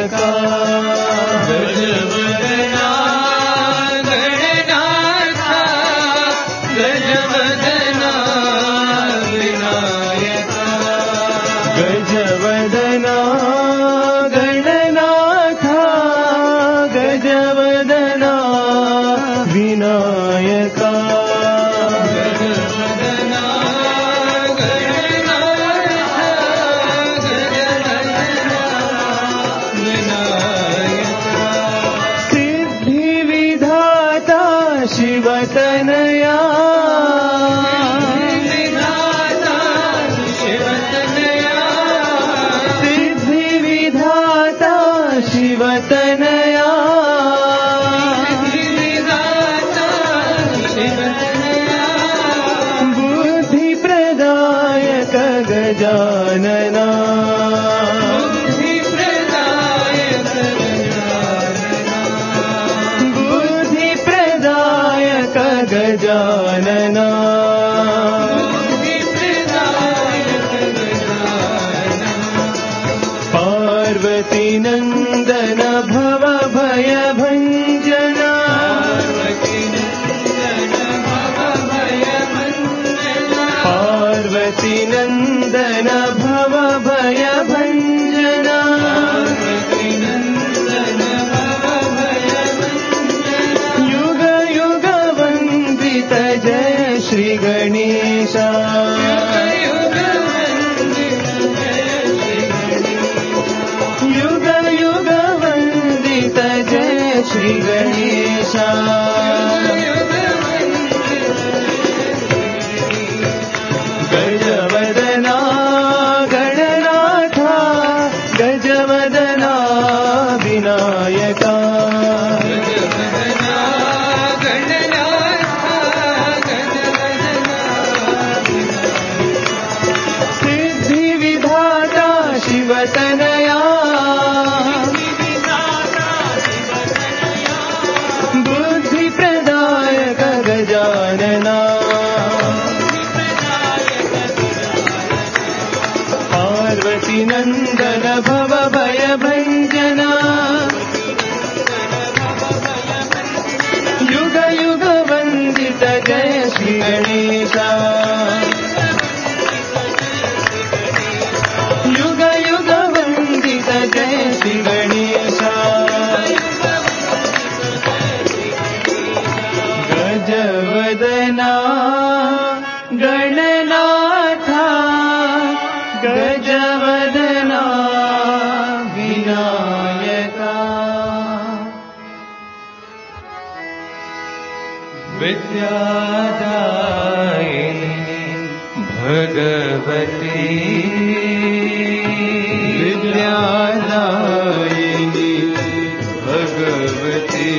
विनायका गजवदना गणनाथा गजवदना विनायका गजवदना गणनाथा गजवदना विनायका शिवतनया सिद्धि विधाता शिवतनया बुद्धि प्रदायक गजानना गजानना पार्वती नंदन भव भय भंजना पार्वती नंदन भव भय भंजना जय श्री गणेशा युग युग वंदित जय श्री गणेशा गजवदना गणनाथा गजवदना विनायका शिवतनया बुद्धि प्रदायक गजानना पार्वती नंदन भव भय भंजना युग युग वंदित जय श्री गणेशा जय श्री गणेशा गजवदना गणनाथा गजवदना विनायका विद्यादायिनी भगवती विद्यादायिनी भगवती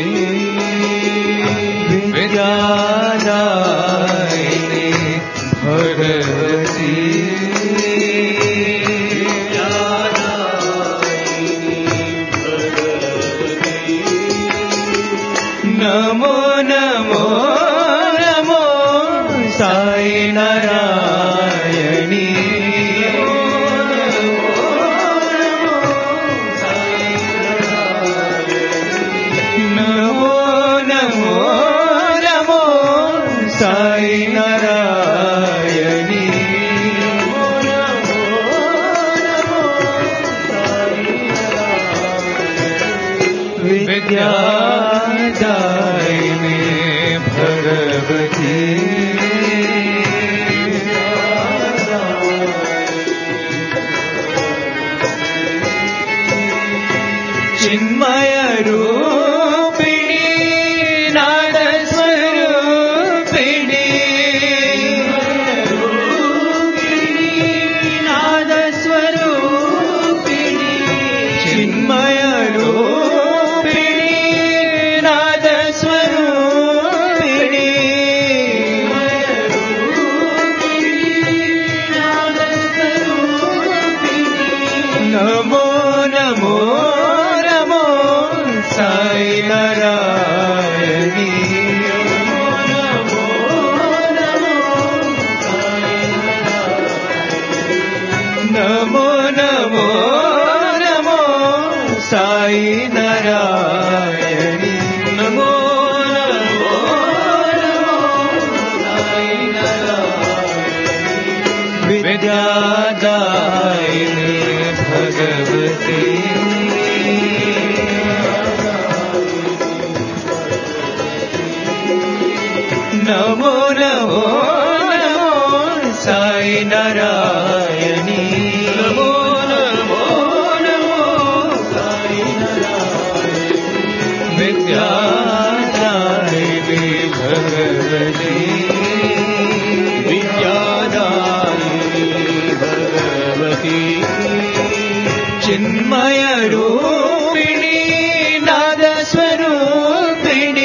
विद्यादायिनी भगवती नमो नमो नमो साई नारायणी साई नारायणी विद्यादायिनी भगवती चिन्मय रूपिणी नाद स्वरूपिणी नाद स्वरूपिणी चिन्मय रूपिणी नाद स्वरूपिणी नमो नमो नमो सा साई नारायणी नमो नमो नमो साई नारायणी विद्यादायिनी भगवती नमो नमो नमो साई नारायणी नमो नमो नमो साई नारायणी विद्यादायिनी भगवती विद्यादायिनी भगवती चिन्मय रूपिणी नाद स्वरूपिणी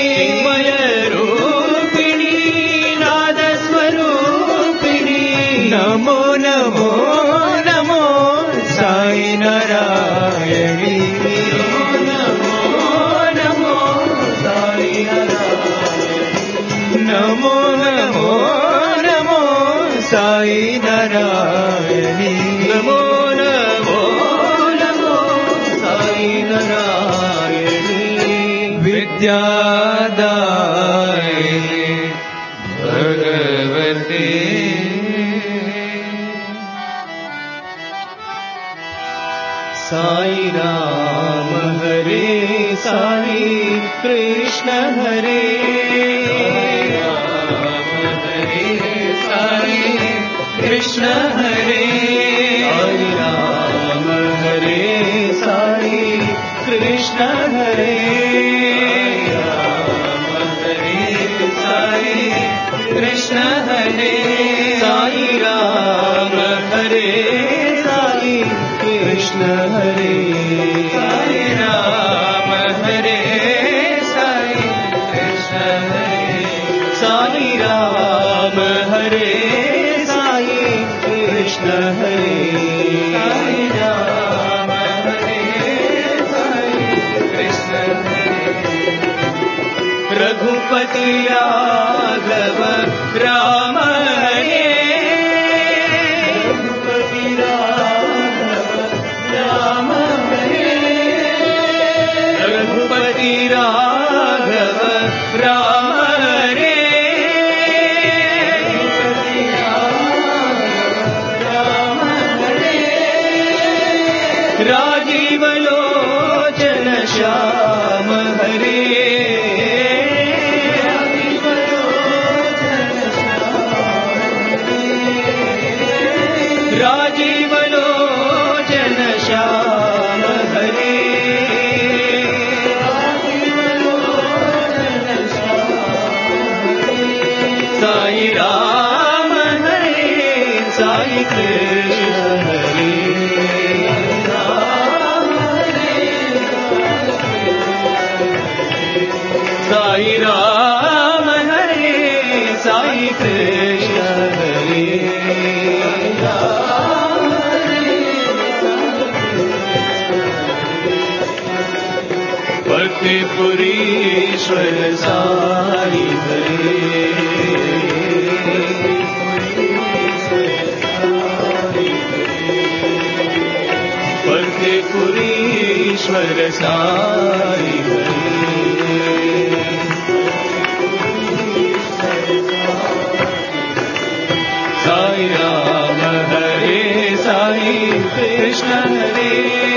नमो नमो नमो साई नारायणी नमो नमो साई नारायणी नमो नमो नमो साई नारायणी नमो नमो नमो साई नारायणी विद्यादायिनी भगवती साई राम हरे साई कृष्ण हरे राम हरे साई कृष्ण हरे साई राम हरे साई कृष्ण हरे राम हरे साई कृष्ण हरे साई राम हरे साई कृष्ण हरे साई राम हरे साई कृष्ण हरे साई राम हरे साई कृष्ण हरे साई राम हरे साई कृष्ण हरे रघुपति राघव राम हरे रघुपति राम हरे रघुपति राघव राम हरे राम हरे राजीव लोचन श्याम हरे राजीव लोचन श्याम हरे साई राम हरे साई कृष्ण हरे साई राम हरे साई कृष्ण हरे भक्तिपुरीश्वर साई हरे भक्तिपुरीश्वर साई हरे साई राम हरे साई कृष्ण हरे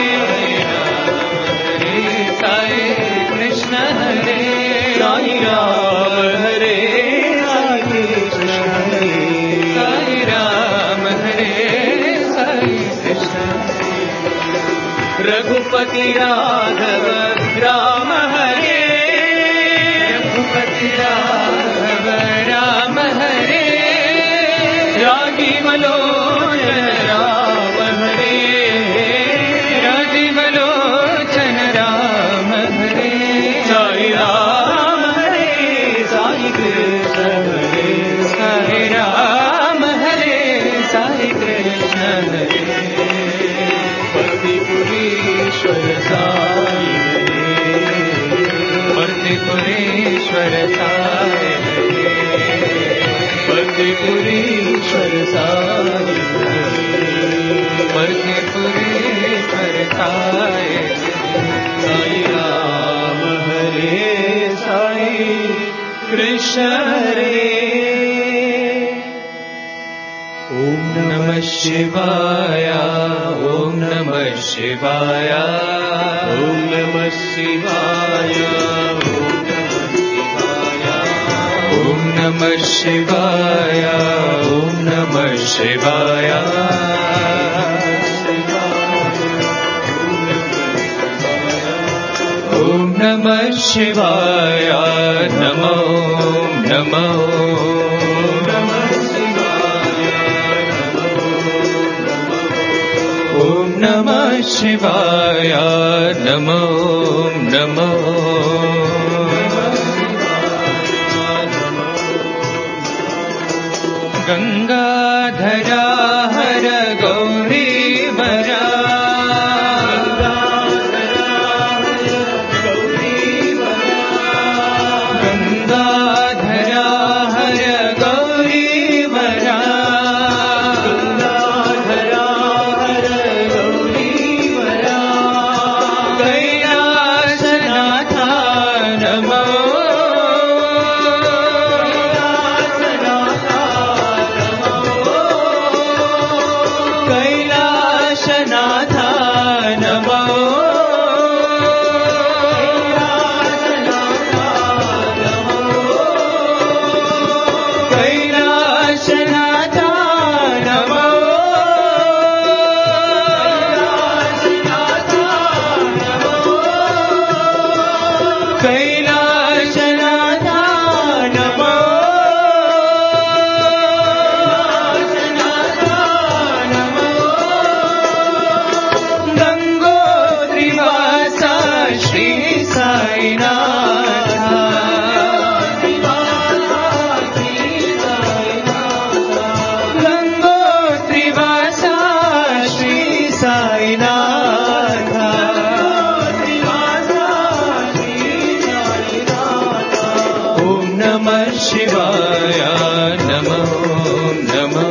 साई कृष्ण हरे साई राम हरे साई कृष्ण हरे साई राम हरे साई कृष्ण रघुपति राघव राम हरे रघुपति राघव राम हरे राजीव लोचन राम हरे राजीव लोचन राम हरे साई राम हरे साई कृष्ण हरे साई राम हरे साई कृष्ण हरे भक्तिपुरीश्वर साई भक्तिपुरीश्वर साई भक्तिपुरीश्वर साई भक्तिपुरीश्वर साई शिवाय ओम नमः शिवाय ओम नमः शिवाय ओम नमः शिवाय ओम नमः शिवाय ओम नमः शिवाय नमो नमो ओम नमः शिवाय नमो नमो गंगाधरा हर गौरी वरा गंगाधरा हर गौरी वरा गंगाधरा हर गौरी वरा कैलासनाथ नमो कैलासनाथ नमो कैलासनाथ नमो कैलासनाथ नमो गंगोत्रीवासा श्री साईनाथ गंगोत्रीवासा श्री साईनाथ ओम नमः शिवाय नमो नमो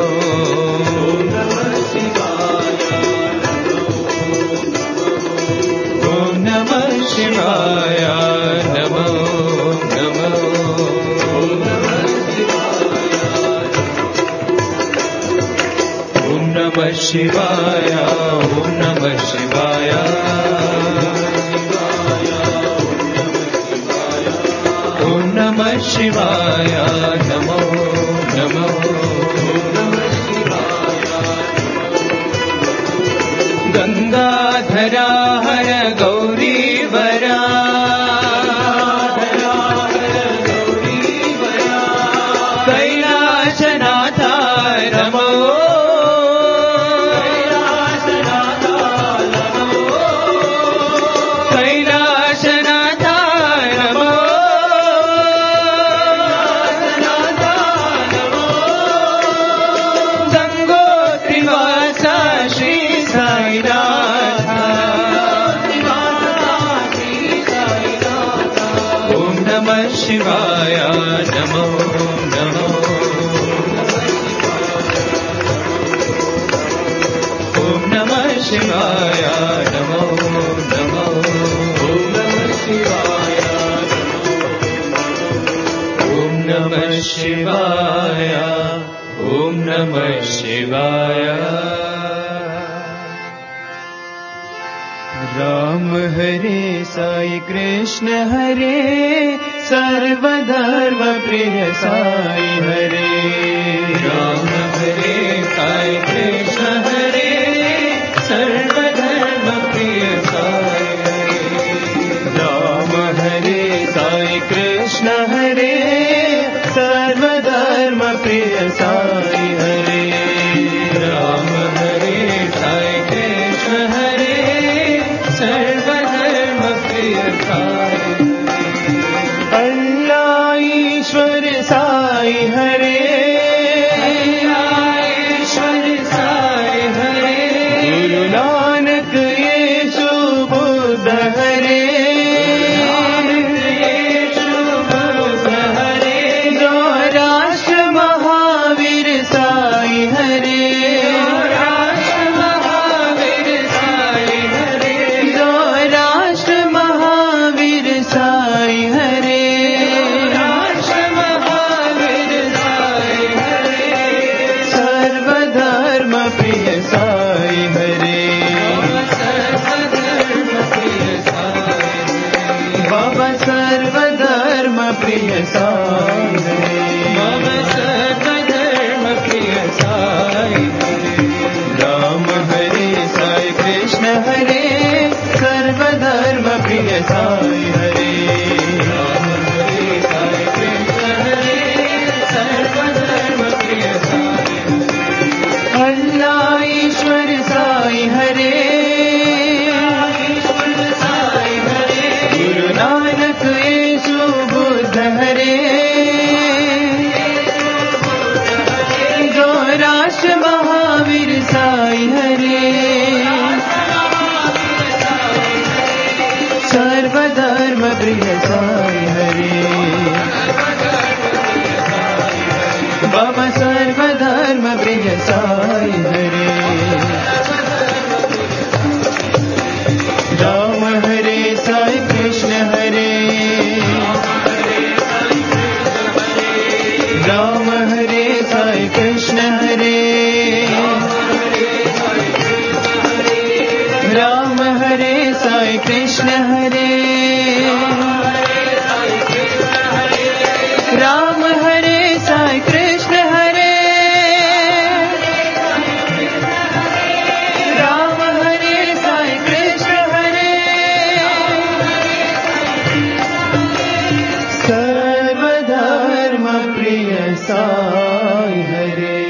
ओम नमः शिवाय नमो नमो ओम नमः शिवाय ओम नमः शिवाय ओम नमः शिवाय नमो नमो गंगाधरा हर गौरी वरा कैलासनाथ नमो कैलासनाथ नमो गंगोत्रीवासा श्री साईनाथ ओम नमः शिवाय नमो नमो ओम नमः शिवाय नमो नमो ओम नमः शिवाय ओम नमः शिवाय ओम नमः शिवाय राम हरे साई कृष्ण हरे सर्वधर्म प्रिय साई हरे राम हरे साई कृष्ण हरे सर्वधर्म प्रिय साई हरे राम हरे साई कृष्ण हरे सर्वधर्म प्रिय साई हरे राम हरे साई कृष्ण हरे सर्वधर्म प्रिय साई अल्लाह ईश्वर साई हरे अल्लाह ईश्वर साई प्रिय साई हरे मम सर्वधर्म प्रिय साई हरे राम हरे साई कृष्ण हरे सर्वधर्म प्रिय साई हरे राम हरे साई कृष्ण हरे सर्वधर्म प्रिय साई अल्लाह ईश्वर साई हरे गुरु नानक येशु बुद्ध हरे गौराष्ट्र महावीर साई हरे सर्वधर्म प्रिय साई हरे बाबा सर्वधर्म प्रिय साई हरे राम हरे साई कृष्ण हरे राम हरे साई कृष्ण हरे राम हरे साई कृष्ण हरे राम हरे साई कृष्ण हरे राम हरे साई कृष्ण हरे सर्वधर्म प्रिय साई हरे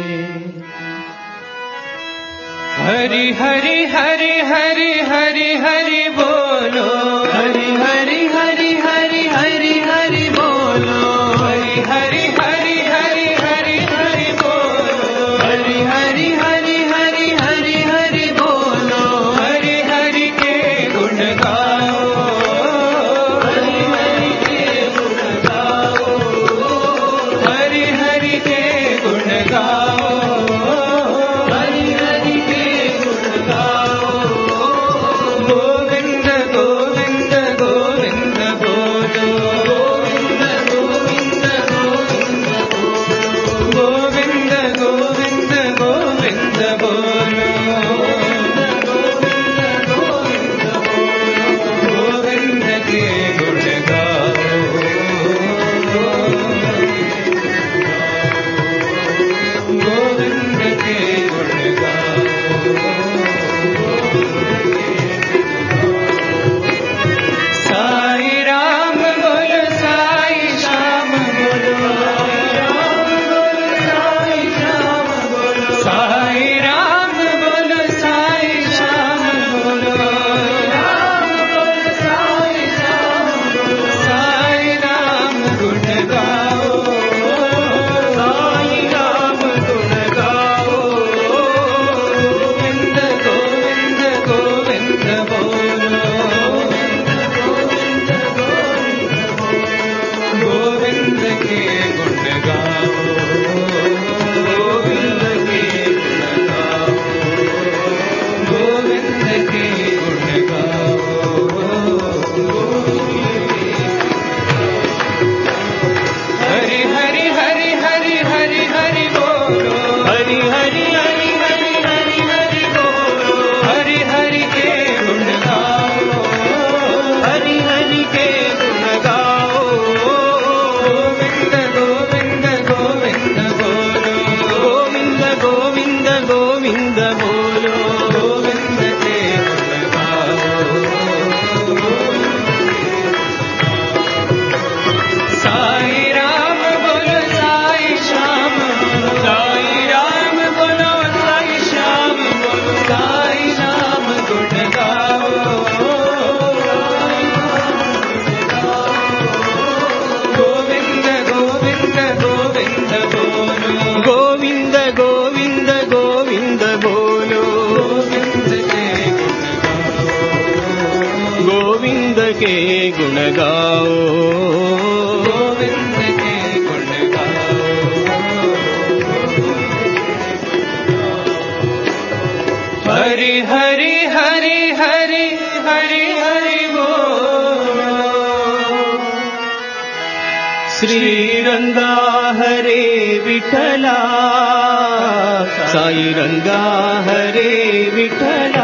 हरि हरि हरि हरि हरि हरि बोलो हरि हरि हरि हरि हरि हरि बोलो हरि हरि हरि हरि हरि हरि बोलो हरि हरि हरि हरि हरि हरि बोलो हरि हरि के गुण गाओ हरि हरि के गुण गाओ हरि हरि के गुण गाओ हरि हरि के गुण गाओ गोविंद गोविंद गोविंद बोलो गोविंद गोविंद गोविंद गोविंद गोविंद बोलो गोविंद के गुण गाओ गोविंद के गुण गाओ साई राम बोलो साई श्याम बोलो साई श्याम बोलो साई राम बोलो साई श्याम बोलो राम बोलो साई श्याम बोलो साई राम गुण गाओ साई राम गुण गाओ गोविंद गोविंद गोविंद बोलो गोविंद के गुण गाओ गोविंद के गुण गाओ गोविंद के गुण गाओ हरि हरि हरि हरि हरि हरि बोलो हरि हरि हरि हरि हरि हरि बोलो हरि हरि के गुण गाओ हरि हरि के गुण गाओ गोविंद गोविंद गोविंद बोलो गोविंद गोविंद गोविंद बोलो गोविंद के गुण गाओ साई राम बोलो साई श्याम बोलो साई राम बोलो साई श्याम बोलो साई राम गुण गाओ गोविंद गोविंद गोविंद बोलो गोविंद गोविंद गोविंद बोलो गोविंद के गुण गाओ गोविंद के गुण गाओ हरि हरि हरि हरि हरि हरि बोलो श्री रंगा हरे विठला साई रंगा हरे विठला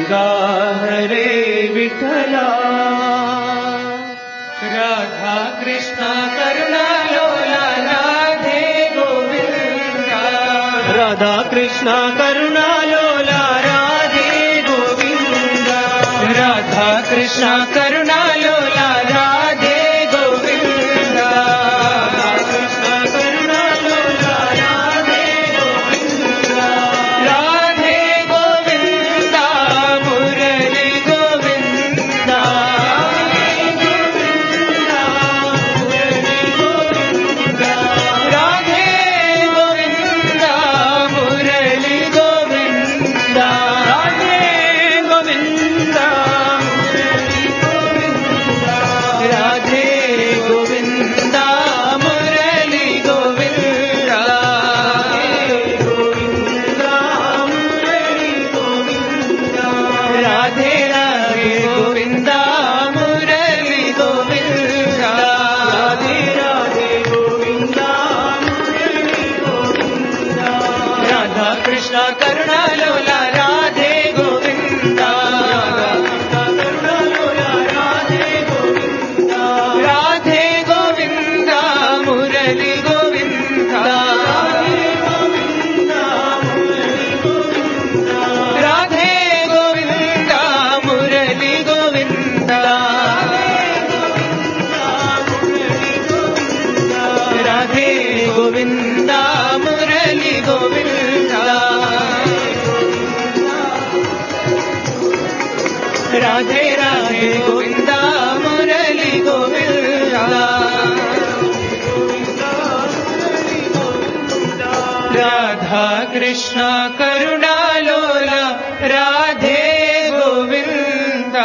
गंगा हरे विठला राधा कृष्ण करुणा लोला राधे गोविंदा राधा कृष्ण करुणा लोला राधे गोविंदा राधा कृष्ण करुणा लोला राधे गोविंदा कृष्ण करुणा लोला राधे गोविंदा राधे गोविंदा मुरली गोविंदा राधे गोविंदा मुरली गोविंदा राधे गोविंदा राधे गोविंदा मुरली गोविंदा राधे राधे गोविंदा मुरली गोविंदा राधे राधे गोविंदा मुरली गोविंदा राधा कृष्ण करुणा लोला राधे गोविंदा करुणा लोला राधे गोविंदा राधे गोविंदा मुरली गोविंदा राधे गोविंदा मुरली गोविंदा राधे गोविंदा मुरली गोविंदा राधे राधे गोविंदा मुरली गोविंदा राधा कृष्ण करुणा लोला राधे गोविंदा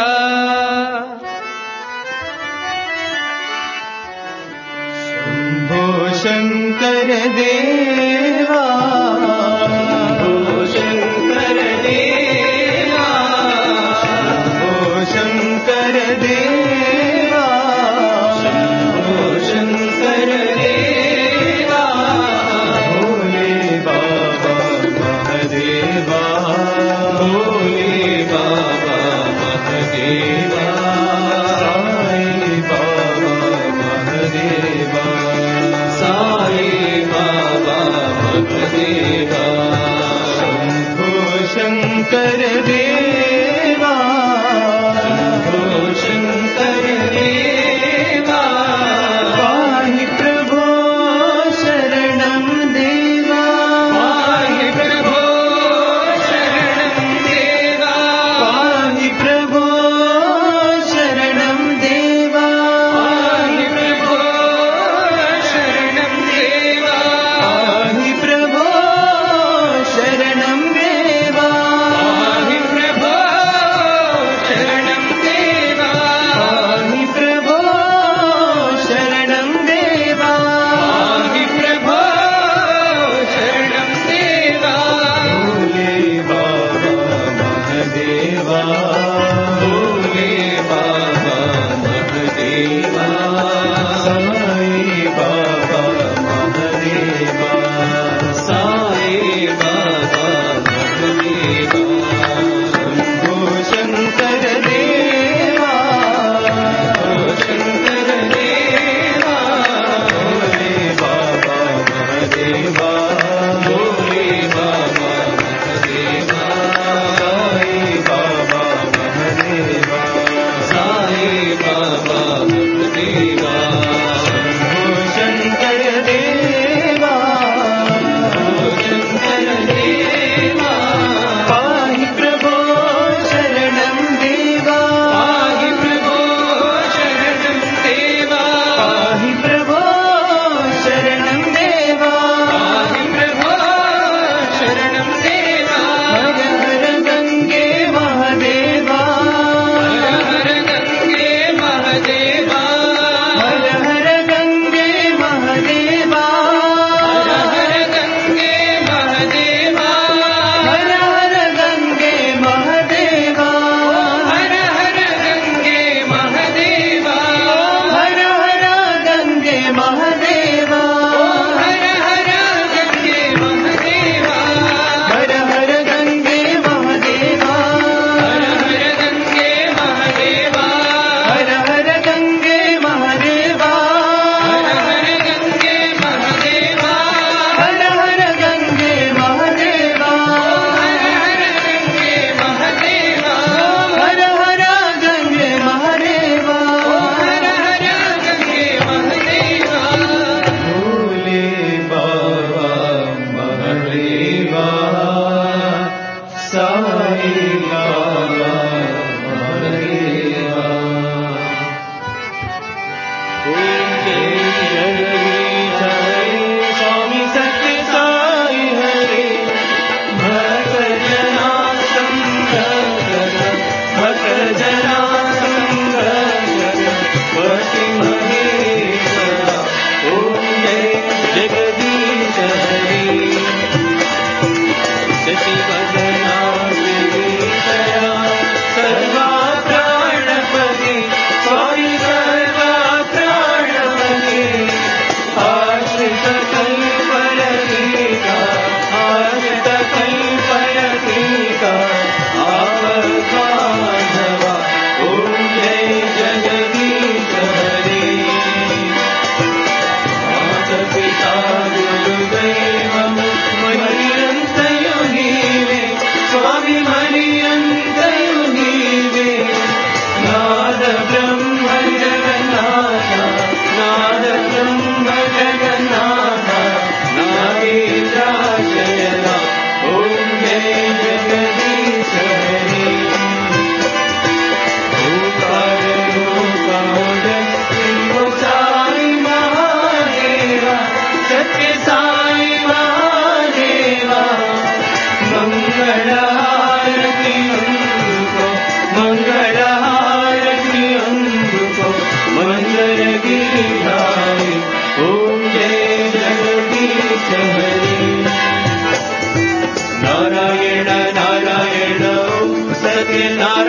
शंभो शंकर देवा शंभो शंकर देवा शंभो शंकर देवा शंभो शंकर देवा भोले बाबा महादेवा भोले बाबा महादेवा साई बाबा महादेवा साई बाबा महादेवा शंभो शंकर देवा शंभो शंकर देवा पाहि प्रभो शरणं देवा पाहि प्रभो शरणं देवा पाहि प्रभो शरणं देवा पाहि प्रभो शरणं देवा पाहि प्रभो शरणं देवा पाहि प्रभो शरणं देवा पाहि प्रभो शरणं देवा पाहि प्रभो शरणं देवा भोले बाबा महादेवा भोले बाबा महादेवा साई बाबा महादेवा साई बाबा महादेवा शंभो शंकर देवा शंकर देवा भोले बाबा महादेवा भोले बाबा महादेवा साई बाबा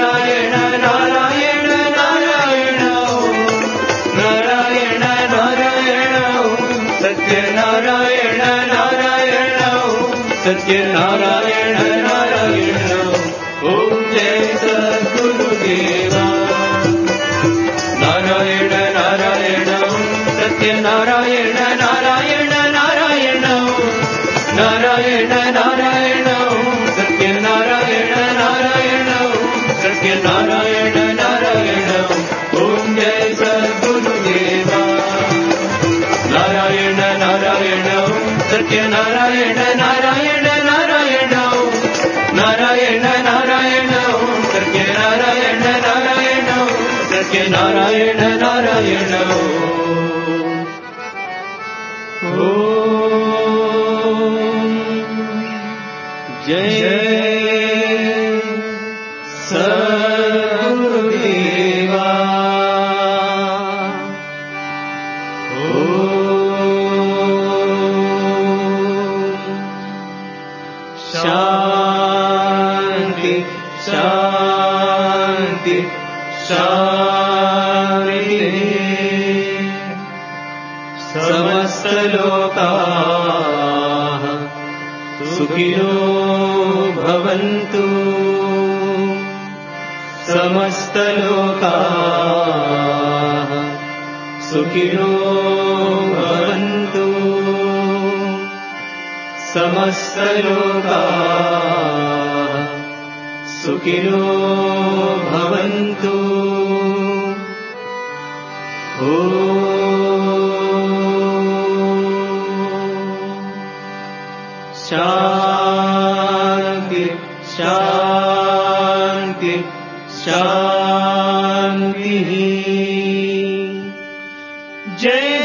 నారాయణ నారాయణ నారాయణ నారాయణ నారాయణ సత్యనారాయణ నారాయణ సత్యనారాయణ నారాయణ ఓం జయ సద్గురుదేవా నారాయణ నారాయణ సత్యనారాయణ నారాయణ నారాయణ నారాయణ నారాయణ సత్యనారాయణ నారాయణ సత్యనారాయణ నారాయణ ఓం జయ సద్గురుదేవా నారాయణ నారాయణ సత్యనారాయణ నారాయణ నారాయణ నారాయణ నారాయణ సత్యనారాయణ నారాయణ సత్యనారాయణ నారాయణ జయ సద్గురుదేవా శాంతి శాంతి శాంతి సమస్తలోకాః సుఖినో భవంతు సమస్తలోకాః సుఖినో భవంతు సమస్తలోకాః సుఖినో భవంతు శాంతి శాంతి శాంతి జయ